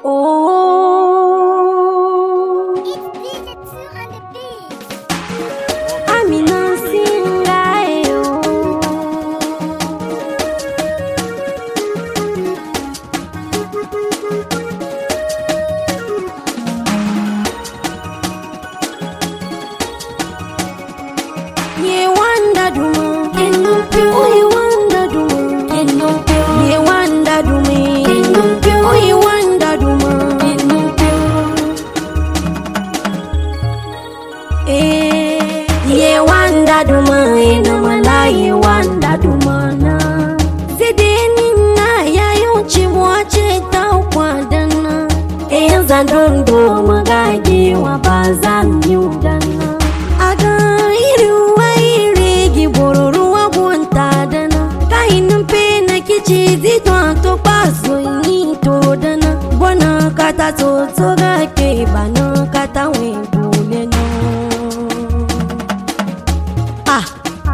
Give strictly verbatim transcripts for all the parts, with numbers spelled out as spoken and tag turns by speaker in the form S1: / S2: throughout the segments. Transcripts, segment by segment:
S1: Oh, it's D J two on the beat. Amina Singayo. Ye wanda dumu, kenu pyo. Ye wanda dumu, kenu pyo. Ye wanda dumu, kenu pyo. Ye wanda dumu, kenu pyo. Eh, ye wanda dumu, ina mala ye wanda dumu na. Zedeni na ya yunchi mwache ta ukwadana. Eh, zandondo magagi wabaza mnyudana. Aga iru to paso ni to dana bona kata to to ga ke bana kata we dule no ah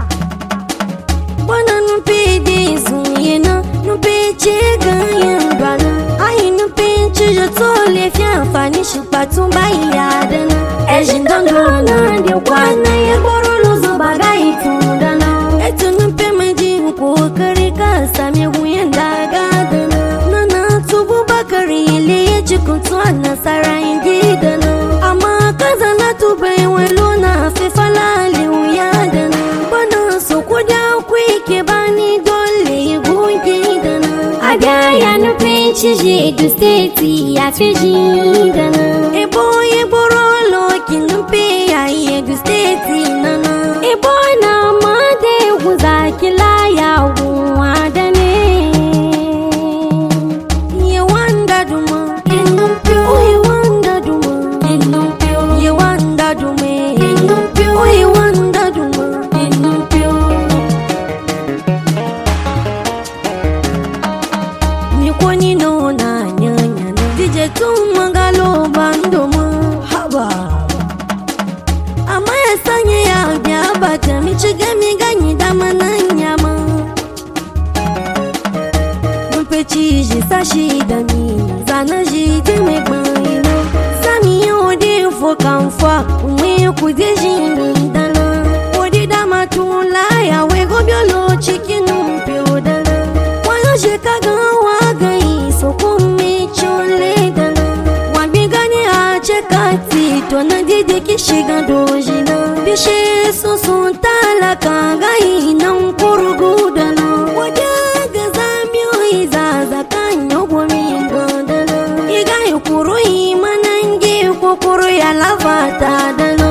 S1: bona no pe de zuyena no pe che ga yan bana ai no pe che je to le fia fani shi patun ba ya dana e jindondo na de kwana ya borolo zo bagai tu dana e tu no pe me ji ko kare ka same guyen daga kuntwana sarai gidana amma kaza na tubai welo na fefalali uyadana bana so kuda kwike bani dole gugidana aga ya no pinchi je du state ya fejidana e boy e borolo kinumpe ya ye du state nana e boy na made guzakila ya wadane sashi da ni zana ji de me gbaino sami o de fo kan fa we ku de ji ni dana o de da matula ya we go biolo chicken pe o dana wa yo je ka ga wa ga yi so ko me chole dana wa bi ga ni a che ka ti to na de de ki shiga doji na bi she so so ta la ka ga yi nan kurgu dana wa de ga za mi o iza za kuru imanange kukuru ya lavata dano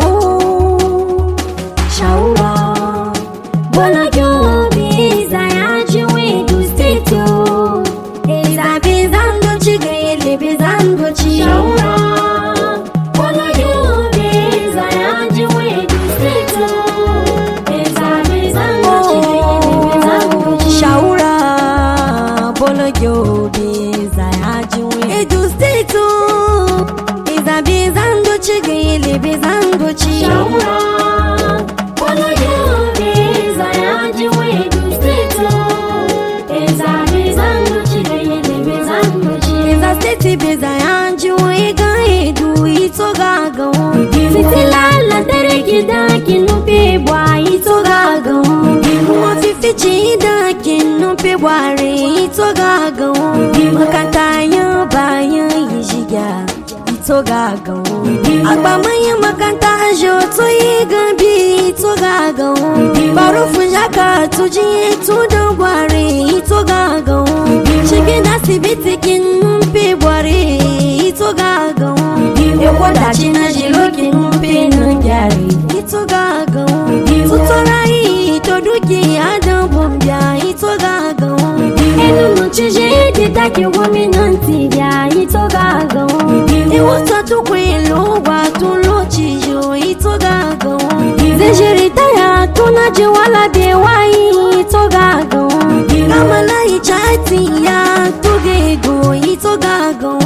S1: shaura bola jobi za ya jiwe du steto eza bizando chiga ele bizando chi shaura bola jobi za ya jiwe du steto eza bizando chiga ele bizando chi shaura bola jobi za ya jiwe du steto eza bizando chiga ele bizando chi shaura bola jobi za ya jiwe du steto eza bizando chiga ele bizando chi eza steti beza ya jiwe ga edu itoga ga fitila la tere kida kinupe bwa itoga ga mo fifichi da kinupe bwa re itoga ga makata ya baya yijiga itoga ga agba manya makanta jo to yigabi itoga ga barufu jaka tuji tu da gware itoga ga shige da sibiti kinupe bware itoga ga e kwada china jilo kinupe na gyare itoga ga tutorai to duki adam bombia itoga ga enu no chije de take wominanti bia itoga ga e woto to kwelo wa to lo chijo itoga ga zejirita ya tuna jiwala de wai itoga ga kamala ichati ya tugego itoga ga